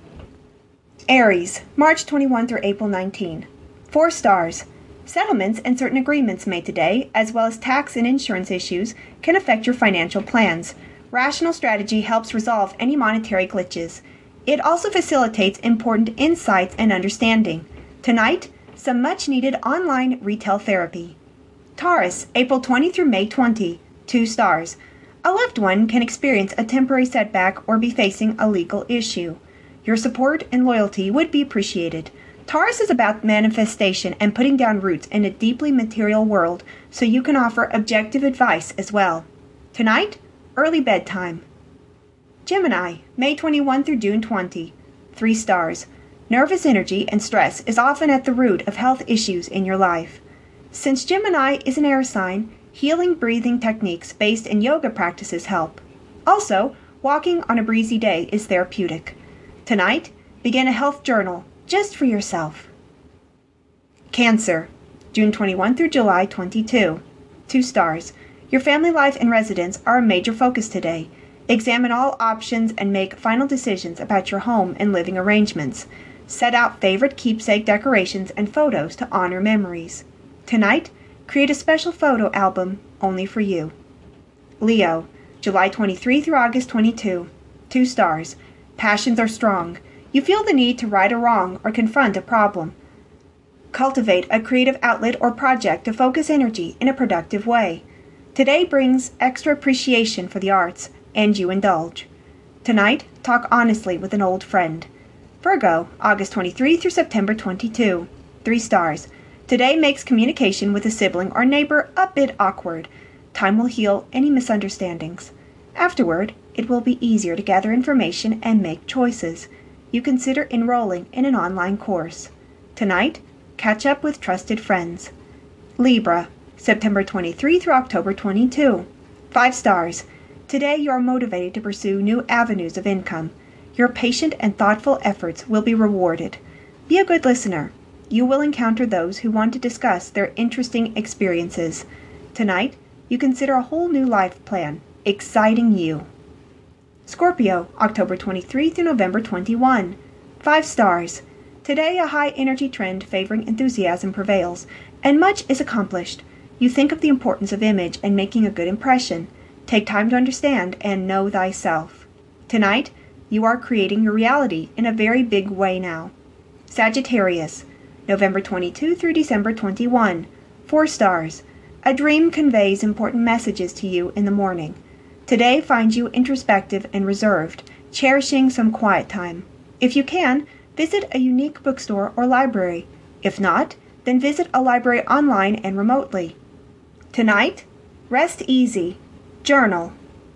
Aries, March twenty-first through April nineteenth. Four stars. Settlements and certain agreements made today, as well as tax and insurance issues, can affect your financial plans. Rational strategy helps resolve any monetary glitches. It also facilitates important insights and understanding. Tonight, some much-needed online retail therapy. Taurus, April twentieth through May twentieth. Two stars. A loved one can experience a temporary setback or be facing a legal issue. Your support and loyalty would be appreciated. Taurus is about manifestation and putting down roots in a deeply material world, so you can offer objective advice as well. Tonight, early bedtime. Gemini, May twenty-first through June twentieth. Three stars. Nervous energy and stress is often at the root of health issues in your life. Since Gemini is an air sign, healing breathing techniques based in yoga practices help. Also, walking on a breezy day is therapeutic. Tonight, begin a health journal just for yourself. Cancer, June twenty-first through July twenty-second. Two stars. Your family life and residence are a major focus today. Examine all options and make final decisions about your home and living arrangements. Set out favorite keepsake decorations and photos to honor memories. Tonight, create a special photo album only for you. Leo, July twenty-third through August twenty-second. Two stars. Passions are strong. You feel the need to right a wrong or confront a problem. Cultivate a creative outlet or project to focus energy in a productive way. Today brings extra appreciation for the arts, and you indulge. Tonight, talk honestly with an old friend. Virgo, August twenty-third through September twenty-second. Three stars. Today makes communication with a sibling or neighbor a bit awkward. Time will heal any misunderstandings. Afterward, it will be easier to gather information and make choices. You consider enrolling in an online course. Tonight, catch up with trusted friends. Libra, September twenty-third through October twenty-second. Five stars. Today you are motivated to pursue new avenues of income. Your patient and thoughtful efforts will be rewarded. Be a good listener. You will encounter those who want to discuss their interesting experiences. Tonight, you consider a whole new life plan, exciting you. Scorpio, October twenty-third through November twenty-first. Five stars. Today a high energy trend favoring enthusiasm prevails, and much is accomplished. You think of the importance of image and making a good impression. Take time to understand and know thyself. Tonight, you are creating your reality in a very big way now. Sagittarius, November twenty-second through December twenty-first. Four stars. A dream conveys important messages to you in the morning. Today finds you introspective and reserved, cherishing some quiet time. If you can, visit a unique bookstore or library. If not, then visit a library online and remotely. Tonight, rest easy. Journal.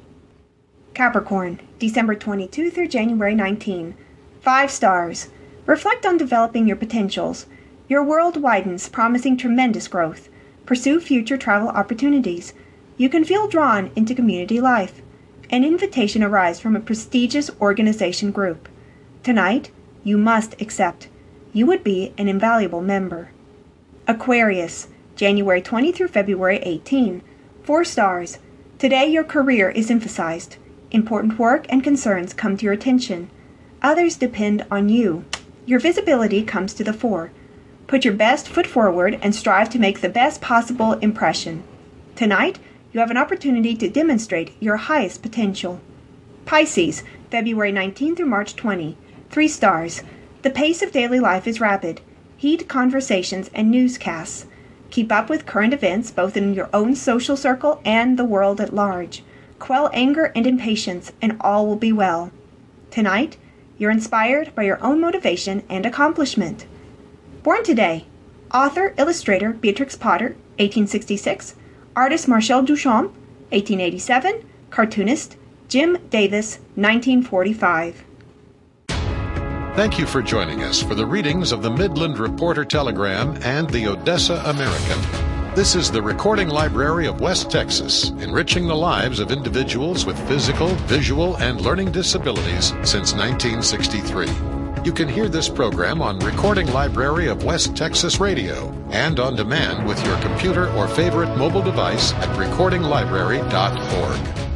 Capricorn, December twenty-second through January nineteenth. Five stars. Reflect on developing your potentials. Your world widens, promising tremendous growth. Pursue future travel opportunities. You can feel drawn into community life. An invitation arrives from a prestigious organization group. Tonight, you must accept. You would be an invaluable member. Aquarius, January twentieth through February eighteenth. Four stars. Today your career is emphasized. Important work and concerns come to your attention. Others depend on you. Your visibility comes to the fore. Put your best foot forward and strive to make the best possible impression. Tonight, you have an opportunity to demonstrate your highest potential. Pisces, February nineteenth through March twentieth. Three stars. The pace of daily life is rapid. Heed conversations and newscasts. Keep up with current events both in your own social circle and the world at large. Quell anger and impatience, and all will be well. Tonight, you're inspired by your own motivation and accomplishment. Born today: author, illustrator Beatrix Potter, eighteen sixty-six, artist Marcel Duchamp, eighteen eighty-seven, cartoonist Jim Davis, nineteen forty-five. Thank you for joining us for the readings of the Midland Reporter Telegram and the Odessa American. This is the Recording Library of West Texas, enriching the lives of individuals with physical, visual, and learning disabilities since nineteen sixty-three. You can hear this program on Recording Library of West Texas Radio and on demand with your computer or favorite mobile device at recording library dot org.